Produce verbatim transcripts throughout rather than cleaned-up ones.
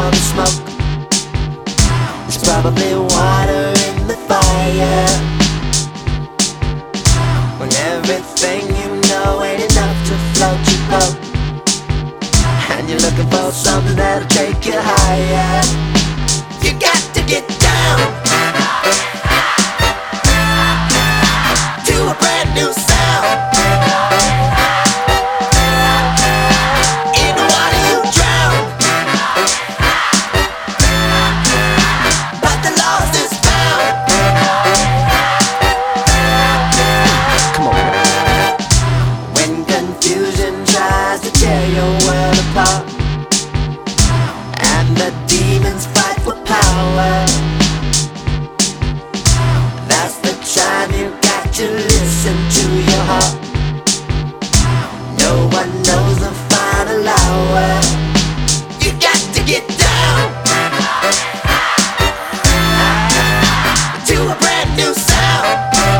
all the smoke. There's probably water in the fire, when everything you know ain't enough to float your boat, and you're looking for something that'll take you higher. You got to get down to a brand new sound. In the water you drown, but the lost is found. Come on, man. When confusion tries to tear your world apart, and the demons fight for power, that's the time you got to listen to your heart. No one knows the final hour. You got to get down to a brand new sound.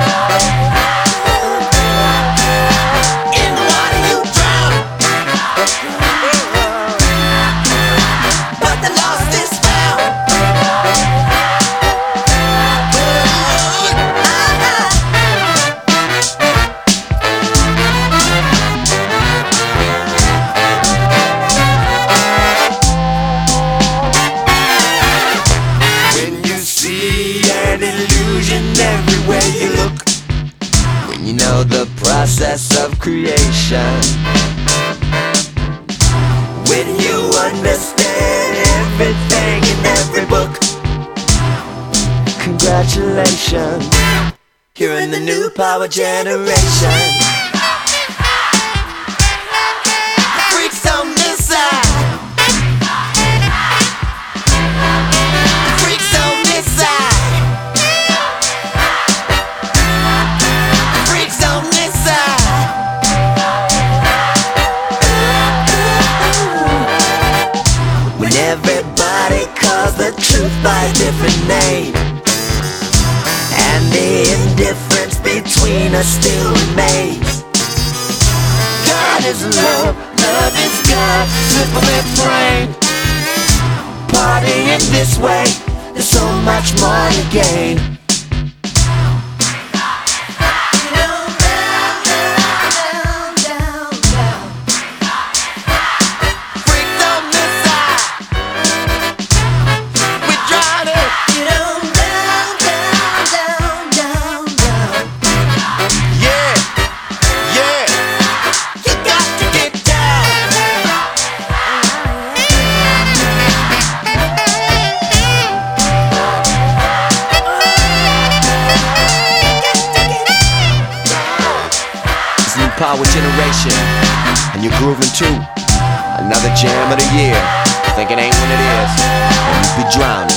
In the water you drown, but the lost is found. When you see an illusion everywhere you look, when you know the process of creation, when you understand everything in every book, congratulations, you're in the new power generation. The freaks on this side, the freaks on this side, the freaks on this side. When everybody calls the truth by a different name, and the indifference between us still remains. God is love, love is God, simple refrain. Partying this way, there's so much more to gain. Power generation, and you're grooving too. Another jam of the year. Think it ain't when it is, and you be drowning.